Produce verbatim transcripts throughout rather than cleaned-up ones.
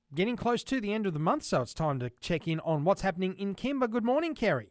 Getting close to the end of the month, so it's time to check in on what's happening in Kimba. Good morning, Kerry.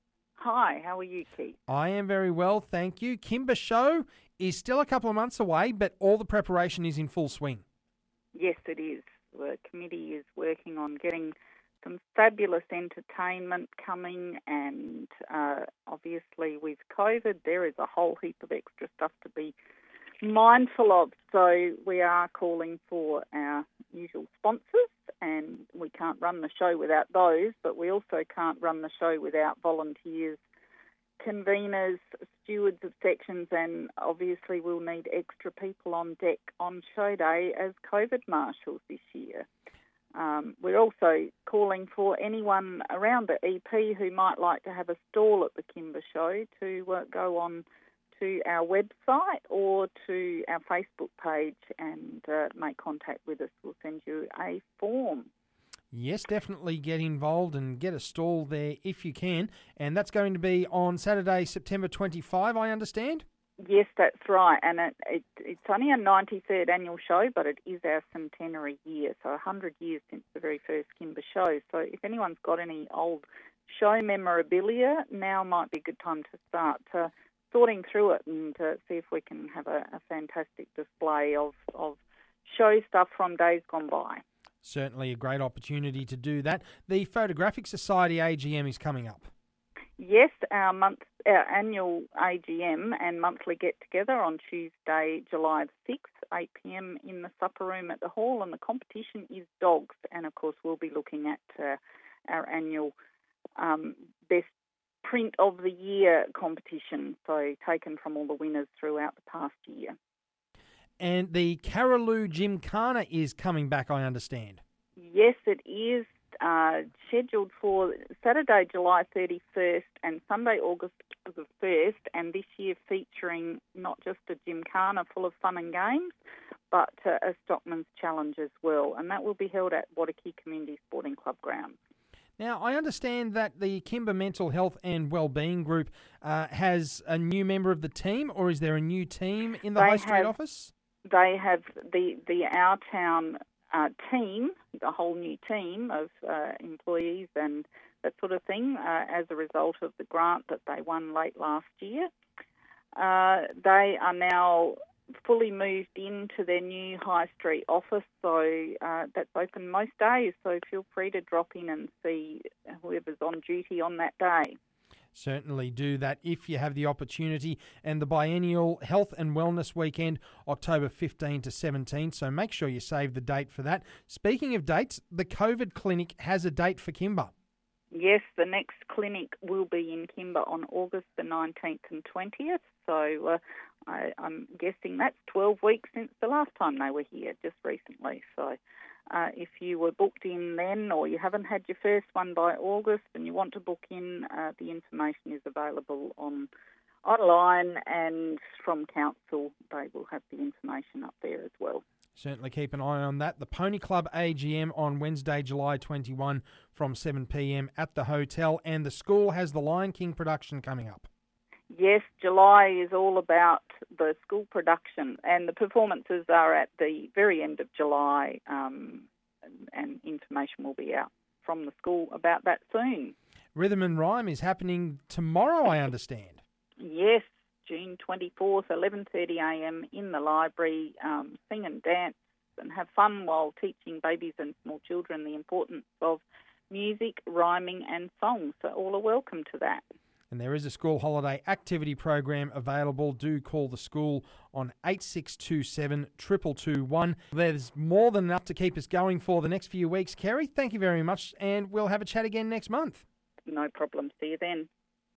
Hi, how are you, Keith? I am very well, thank you. Kimba Show is still a couple of months away, but all the preparation is in full swing. Yes, it is. The committee is working on getting some fabulous entertainment coming, and uh, obviously with COVID, there is a whole heap of extra stuff to be mindful of. So we are calling for our usual sponsors, and we can't run the show without those, but we also can't run the show without volunteers, conveners, stewards of sections, and obviously we'll need extra people on deck on show day as COVID marshals this year. Um, we're also calling for anyone around the E P who might like to have a stall at the Kimba Show to uh, go on to our website or to our Facebook page and uh, make contact with us. We'll send you a form. Yes, definitely get involved and get a stall there if you can. And that's going to be on Saturday, September twenty-fifth, I understand? Yes, that's right. And it, it, it's only our ninety-third annual show, but it is our centenary year, so one hundred years since the very first Kimba Show. So if anyone's got any old show memorabilia, now might be a good time to start uh, sorting through it and uh, see if we can have a, a fantastic display of, of show stuff from days gone by. Certainly a great opportunity to do that. The Photographic Society A G M is coming up. Yes, our month, our annual A G M and monthly get-together on Tuesday, July sixth, eight p.m. in the supper room at the hall, and the competition is dogs. And, of course, we'll be looking at uh, our annual um, best print of the year competition, so taken from all the winners throughout the past year. And the Carroloo Gymkhana is coming back, I understand. Yes, it is. Uh, scheduled for Saturday, July thirty-first and Sunday, August the first, and this year featuring not just a gymkhana full of fun and games, but uh, a Stockman's Challenge as well, and that will be held at Waterkey Community Sporting Club grounds. Now, I understand that the Kimba Mental Health and Wellbeing Group uh, has a new member of the team, or is there a new team in the They High Street have, office? They have the, the Our Town uh, team, a whole new team of uh, employees and that sort of thing, uh, as a result of the grant that they won late last year. Uh, they are now fully moved into their new High Street office, so uh, that's open most days, so feel free to drop in and see whoever's on duty on that day. Certainly do that if you have the opportunity. And the biennial Health and Wellness Weekend, October fifteenth to seventeenth, so make sure you save the date for that. Speaking of dates, the COVID clinic has a date for Kimba. Yes, the next clinic will be in Kimba on August the nineteenth and twentieth, so uh, I, I'm guessing that's twelve weeks since the last time they were here, just recently. So uh, if you were booked in then, or you haven't had your first one by August and you want to book in, uh, the information is available on online, and from council they will have the information up there as well. Certainly keep an eye on that. The Pony Club A G M on Wednesday, July twenty-first from seven p.m. at the hotel, and the school has the Lion King production coming up. Yes, July is all about the school production, and the performances are at the very end of July, um, and, and information will be out from the school about that soon. Rhythm and Rhyme is happening tomorrow, I understand. Yes, June twenty-fourth, eleven thirty a.m. in the library. Um, sing and dance and have fun while teaching babies and small children the importance of music, rhyming and song. So all are welcome to that. And there is a school holiday activity program available. Do call the school on eight six two seven, two two two one. There's more than enough to keep us going for the next few weeks. Kerry, thank you very much, and we'll have a chat again next month. No problem. See you then.